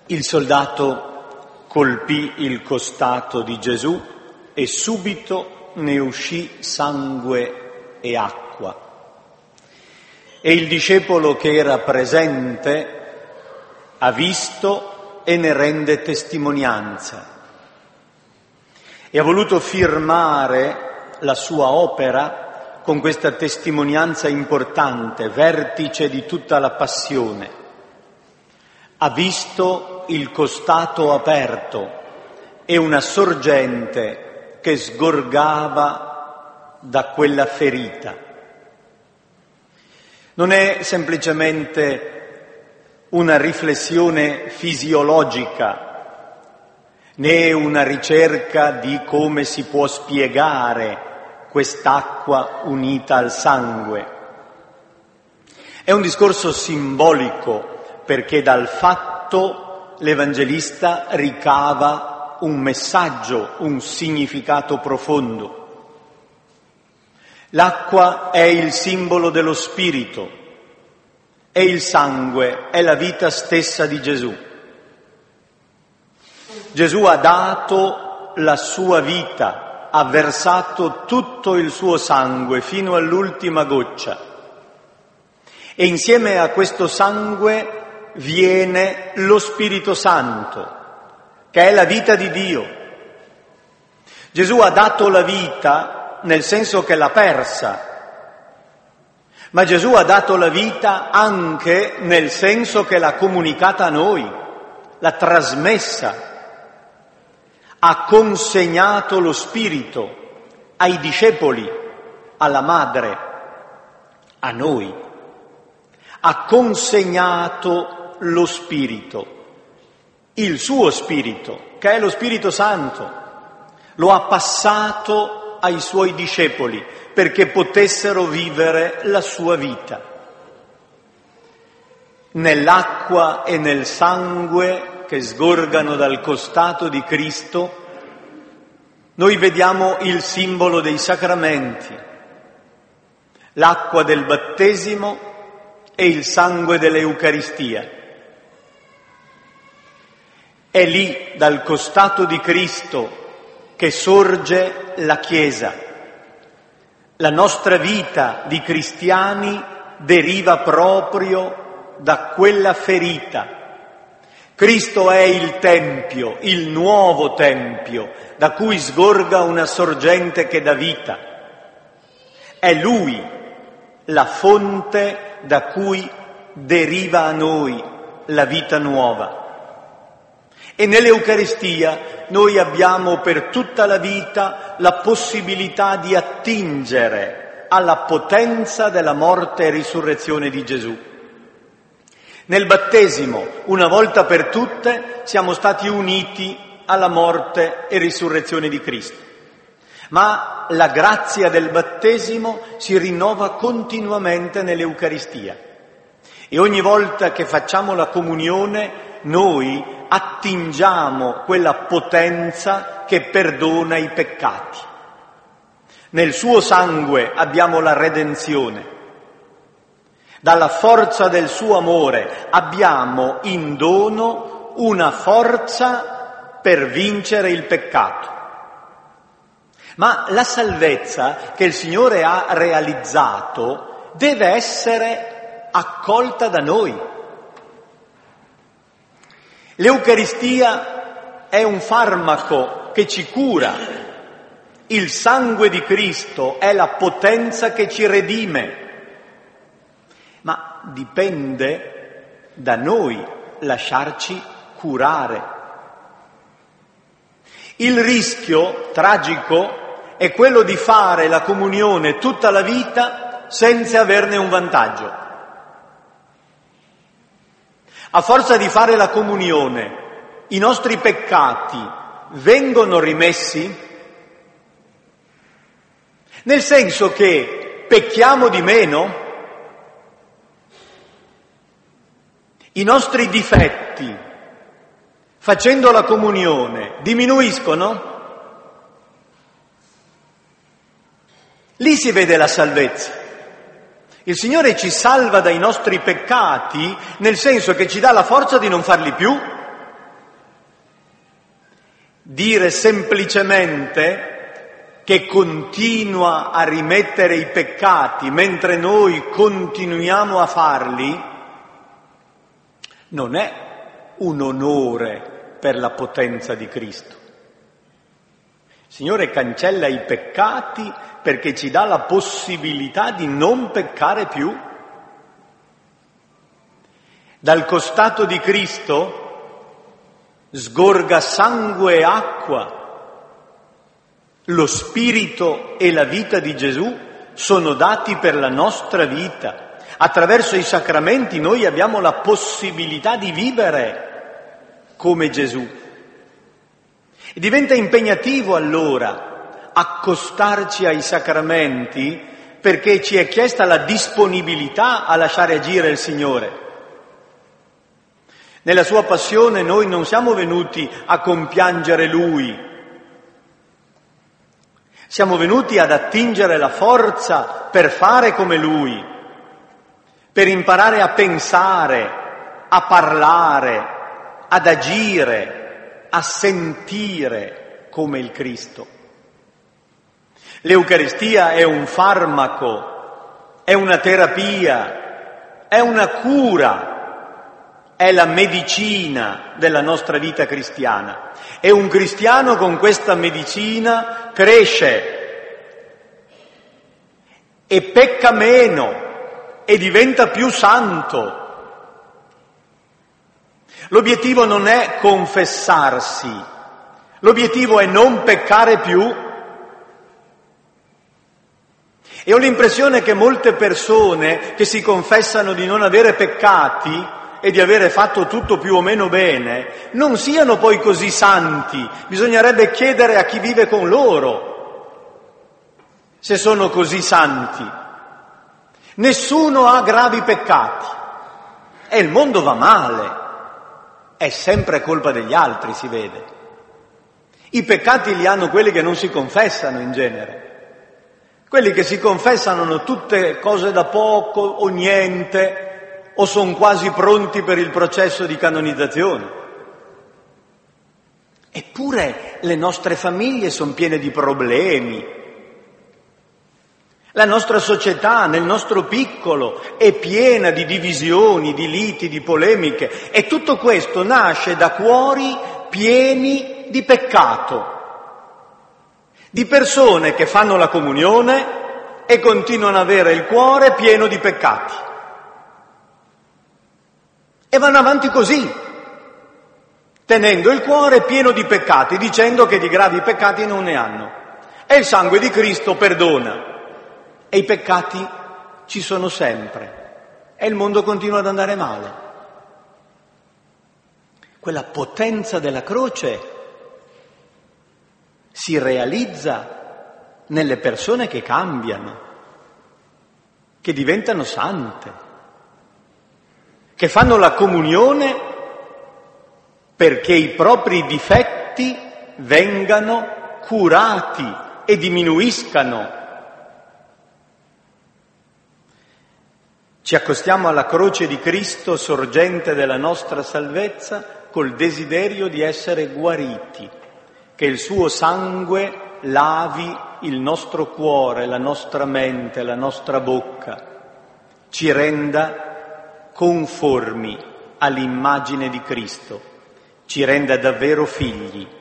Il soldato colpì il costato di Gesù e subito ne uscì sangue e acqua. E il discepolo che era presente ha visto e ne rende testimonianza. E ha voluto firmare la sua opera con questa testimonianza importante, vertice di tutta la passione. Ha visto il costato aperto e una sorgente che sgorgava da quella ferita. Non è semplicemente una riflessione fisiologica, né una ricerca di come si può spiegare quest'acqua unita al sangue. È un discorso simbolico, perché dal fatto l'Evangelista ricava un messaggio, un significato profondo. L'acqua è il simbolo dello Spirito e il sangue è la vita stessa di Gesù. Gesù ha dato la sua vita, ha versato tutto il suo sangue fino all'ultima goccia e insieme a questo sangue viene lo Spirito Santo, che è la vita di Dio. Gesù ha dato la vita nel senso che l'ha persa, ma Gesù ha dato la vita anche nel senso che l'ha comunicata a noi, l'ha trasmessa, ha consegnato lo Spirito ai discepoli, alla Madre, a noi. Ha consegnato lo Spirito, il suo Spirito, che è lo Spirito Santo, lo ha passato ai suoi discepoli perché potessero vivere la sua vita. Nell'acqua e nel sangue che sgorgano dal costato di Cristo, noi vediamo il simbolo dei sacramenti, l'acqua del battesimo e il sangue dell'Eucaristia. È lì, dal costato di Cristo, che sorge la Chiesa. La nostra vita di cristiani deriva proprio da quella ferita. Cristo è il Tempio, il nuovo Tempio, da cui sgorga una sorgente che dà vita. È Lui la fonte da cui deriva a noi la vita nuova. E nell'Eucaristia noi abbiamo per tutta la vita la possibilità di attingere alla potenza della morte e risurrezione di Gesù. Nel battesimo, una volta per tutte, siamo stati uniti alla morte e risurrezione di Cristo. Ma la grazia del battesimo si rinnova continuamente nell'Eucaristia. E ogni volta che facciamo la comunione, noi attingiamo quella potenza che perdona i peccati. Nel suo sangue abbiamo la redenzione. Dalla forza del suo amore abbiamo in dono una forza per vincere il peccato. Ma la salvezza che il Signore ha realizzato deve essere accolta da noi. L'Eucaristia è un farmaco che ci cura. Il sangue di Cristo è la potenza che ci redime. Ma dipende da noi lasciarci curare. Il rischio tragico è quello di fare la comunione tutta la vita senza averne un vantaggio. A forza di fare la comunione, i nostri peccati vengono rimessi? Nel senso che pecchiamo di meno? I nostri difetti, facendo la comunione, diminuiscono? Lì si vede la salvezza. Il Signore ci salva dai nostri peccati nel senso che ci dà la forza di non farli più Dire semplicemente che continua a rimettere i peccati mentre noi continuiamo a farli non è un onore per la potenza di Cristo. Il Signore cancella i peccati perché ci dà la possibilità di non peccare più. Dal costato di Cristo sgorga sangue e acqua. Lo spirito e la vita di Gesù sono dati per la nostra vita. Attraverso i sacramenti noi abbiamo la possibilità di vivere come Gesù. E diventa impegnativo allora accostarci ai sacramenti perché ci è chiesta la disponibilità a lasciare agire il Signore. Nella sua passione noi non siamo venuti a compiangere Lui, siamo venuti ad attingere la forza per fare come Lui, per imparare a pensare, a parlare, ad agire, a sentire come il Cristo. L'Eucaristia è un farmaco, è una terapia, è una cura, è la medicina della nostra vita cristiana. E un cristiano con questa medicina cresce e pecca meno e diventa più santo. L'obiettivo non è confessarsi, l'obiettivo è non peccare più. E ho l'impressione che molte persone che si confessano di non avere peccati e di avere fatto tutto più o meno bene, non siano poi così santi. Bisognerebbe chiedere a chi vive con loro se sono così santi. Nessuno ha gravi peccati e il mondo va male. È sempre colpa degli altri, si vede. I peccati li hanno quelli che non si confessano in genere. Quelli che si confessano hanno tutte cose da poco o niente, o sono quasi pronti per il processo di canonizzazione. Eppure le nostre famiglie sono piene di problemi. La nostra società, nel nostro piccolo, è piena di divisioni, di liti, di polemiche. E tutto questo nasce da cuori pieni di peccato. Di persone che fanno la comunione e continuano ad avere il cuore pieno di peccati. E vanno avanti così, tenendo il cuore pieno di peccati, dicendo che di gravi peccati non ne hanno. E il sangue di Cristo perdona. E i peccati ci sono sempre. E il mondo continua ad andare male. Quella potenza della croce si realizza nelle persone che cambiano, che diventano sante, che fanno la comunione perché i propri difetti vengano curati e diminuiscano. Ci accostiamo alla croce di Cristo, sorgente della nostra salvezza, col desiderio di essere guariti, che il suo sangue lavi il nostro cuore, la nostra mente, la nostra bocca, ci renda conformi all'immagine di Cristo, ci renda davvero figli.